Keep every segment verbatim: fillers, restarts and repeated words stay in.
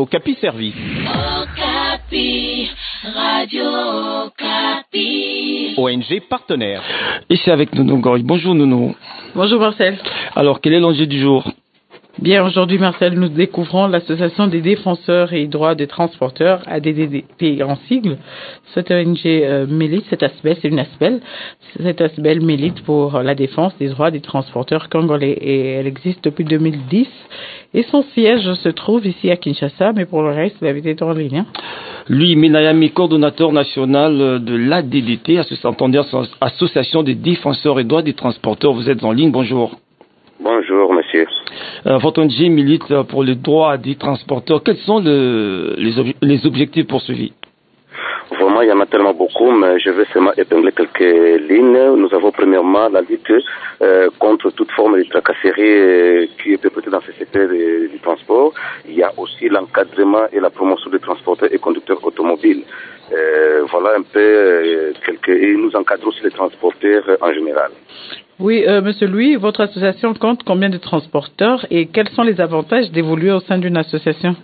Okapi Service. Okapi, Radio Okapi. O N G partenaire. Ici avec Nounou Goy. Bonjour Nounou. Bonjour Marcel. Alors, quel est l'enjeu du jour? Bien, aujourd'hui Marcel, nous découvrons l'association des défenseurs et droits des transporteurs, A D D T en sigle. Cette O N G euh, milite, cet aspect, c'est une aspect, cet aspect milite pour la défense des droits des transporteurs congolais et elle existe depuis deux mille dix et son siège se trouve ici à Kinshasa, mais pour le reste, la vie est en ligne. Hein. Lui, Menayami, coordonnateur national de l'A D D T, Association des défenseurs et droits des transporteurs, vous êtes en ligne, bonjour. Bonjour, monsieur. Euh, votre O N G milite pour les droits des transporteurs. Quels sont le, les, ob- les objectifs poursuivis? Vraiment, il y en a tellement beaucoup, mais je vais seulement épingler quelques lignes. Nous avons premièrement la lutte euh, contre toute forme de tracasserie euh, qui est perpétrée dans ce secteur du transport. Il y a aussi l'encadrement et la promotion des transporteurs et conducteurs automobiles. Euh, voilà un peu euh, quelques... Et nous encadrons aussi les transporteurs euh, en général. Oui, euh, Monsieur Louis, votre association compte combien de transporteurs et quels sont les avantages d'évoluer au sein d'une association?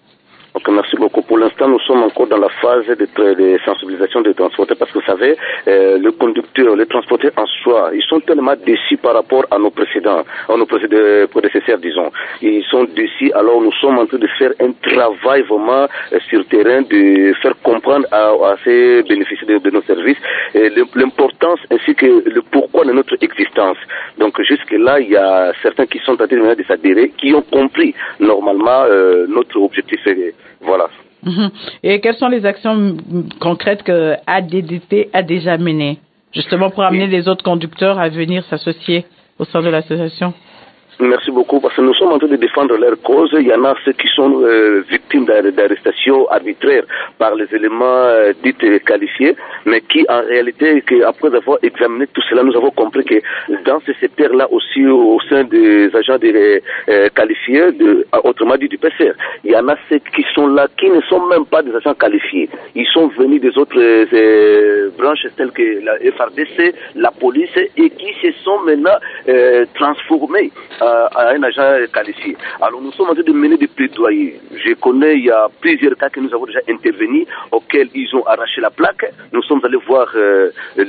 Ok, merci beaucoup. Pour l'instant, nous sommes encore dans la phase de, de sensibilisation des transporteurs parce que vous savez, euh, le conducteur, les transporteurs en soi, ils sont tellement déçus par rapport à nos précédents, à nos précédents prédécesseurs, disons. Ils sont déçus, alors nous sommes en train de faire un travail vraiment euh, sur le terrain, de faire comprendre à, à ces bénéficiaires de, de nos services euh, l'importance ainsi que le pourquoi de notre existence. Donc jusque-là, il y a certains qui sont en train de s'adhérer, qui ont compris normalement euh, notre objectif. Voilà. Mmh. Et quelles sont les actions concrètes que A D D T a déjà menées, justement pour amener les autres conducteurs à venir s'associer au sein de l'association? Merci beaucoup, parce que nous sommes en train de défendre leur cause. Il y en a ceux qui sont euh, victimes d'arrestations arbitraires par les éléments euh, dits qualifiés, mais qui en réalité, que, après avoir examiné tout cela, nous avons compris que dans ce secteur-là aussi, au sein des agents de, euh, qualifiés, de, autrement dit du P C R, il y en a ceux qui sont là, qui ne sont même pas des agents qualifiés. Ils sont venus des autres euh, branches telles que la F R D C, la police, et qui se sont maintenant euh, transformés à un agent qualifié. Alors nous sommes en train de mener des plaidoyers. Je connais, il y a plusieurs cas que nous avons déjà intervenu, auxquels ils ont arraché la plaque. Nous sommes allés voir euh,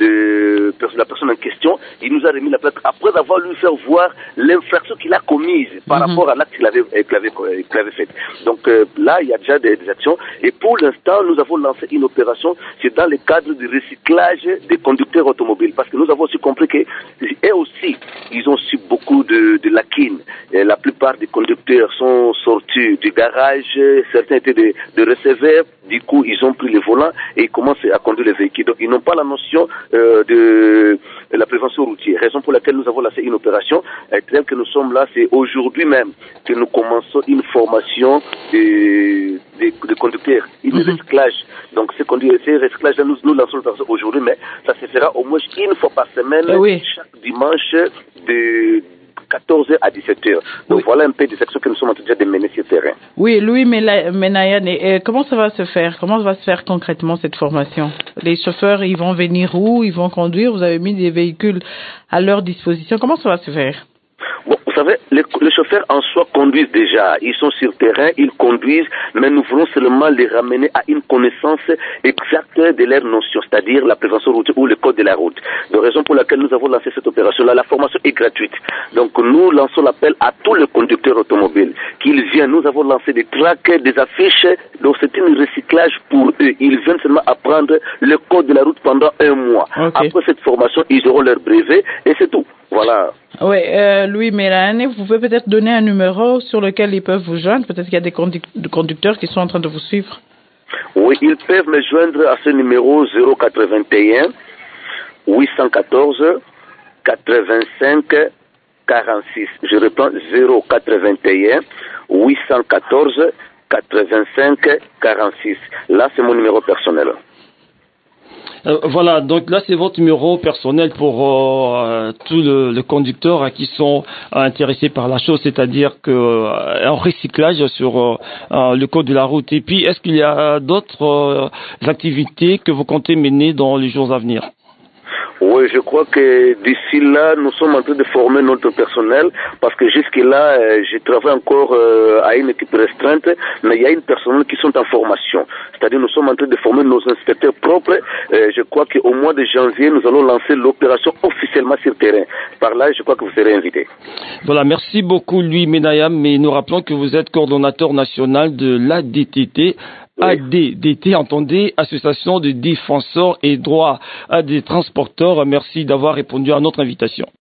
le, la personne en question. Il nous a remis la plaque après avoir lui fait voir l'infraction qu'il a commise par mm-hmm. rapport à l'acte qu'il avait, qu'il avait, qu'il avait fait. Donc euh, là, il y a déjà des, des actions. Et pour l'instant, nous avons lancé une opération, c'est dans le cadre du recyclage des conducteurs automobiles. Parce que nous avons aussi compris qu'eux aussi, ils ont su beaucoup de, de la Et la plupart des conducteurs sont sortis du garage, certains étaient des de receveurs, du coup ils ont pris les volants et ils commencent à conduire les véhicules. Donc ils n'ont pas la notion euh, de, de la prévention routière, raison pour laquelle nous avons lancé une opération. Et tel que nous sommes là, c'est aujourd'hui même que nous commençons une formation de, de, de conducteurs, une mm-hmm. recyclage. Donc ces recyclages nous, nous lançons l'opération aujourd'hui, mais ça se fera au moins une fois par semaine, eh oui. chaque dimanche de quatorze heures à dix-sept heures. Donc oui. Voilà un peu des actions que nous sommes en train de mener sur le terrain. Oui, Louis Menayan, et comment ça va se faire? Comment ça va se faire concrètement cette formation? Les chauffeurs, ils vont venir où? Ils vont conduire? Vous avez mis des véhicules à leur disposition. Comment ça va se faire? Bon, vous savez, les, les chauffeurs en soi conduisent déjà. Ils sont sur le terrain, ils conduisent, mais nous voulons seulement les ramener à une connaissance exacte de leurs notions, c'est-à-dire la prévention routière ou le code de la route. De raison pour laquelle nous avons lancé cette opération-là. La formation est gratuite. Donc nous lançons l'appel à tous les conducteurs automobiles qu'ils viennent. Nous avons lancé des tracts, des affiches. Donc c'est un recyclage pour eux. Ils viennent seulement apprendre le code de la route pendant un mois. Okay. Après cette formation, ils auront leur brevet et c'est tout. Voilà. Oui, euh, Louis Mélane, vous pouvez peut-être donner un numéro sur lequel ils peuvent vous joindre. Peut-être qu'il y a des conducteurs qui sont en train de vous suivre. Oui, ils peuvent me joindre à ce numéro zéro quatre-vingt-un huit cent quatorze quatre-vingt-cinq quarante-six. Je reprends zéro quatre-vingt-un huit cent quatorze quatre-vingt-cinq quarante-six. Là, c'est mon numéro personnel. Euh, voilà, donc là c'est votre numéro personnel pour euh, tous le, le conducteurs hein, qui sont euh, intéressés par la chose, c'est-à-dire que euh, un recyclage sur euh, euh, le code de la route. Et puis, est-ce qu'il y a d'autres euh, activités que vous comptez mener dans les jours à venir? Oui, je crois que d'ici là, nous sommes en train de former notre personnel parce que jusque-là, euh, je travaille encore euh, à une équipe restreinte, mais il y a une personnel qui sont en formation. C'est-à-dire nous sommes en train de former nos inspecteurs propres. Euh, je crois qu'au mois de janvier, nous allons lancer l'opération officiellement sur terrain. Par là, je crois que vous serez invités. Voilà, merci beaucoup Louis Menayam, mais nous rappelons que vous êtes coordonnateur national de l'A D T T. Oui. A D D T, entendez, Association de défenseurs et droits des transporteurs. Merci d'avoir répondu à notre invitation.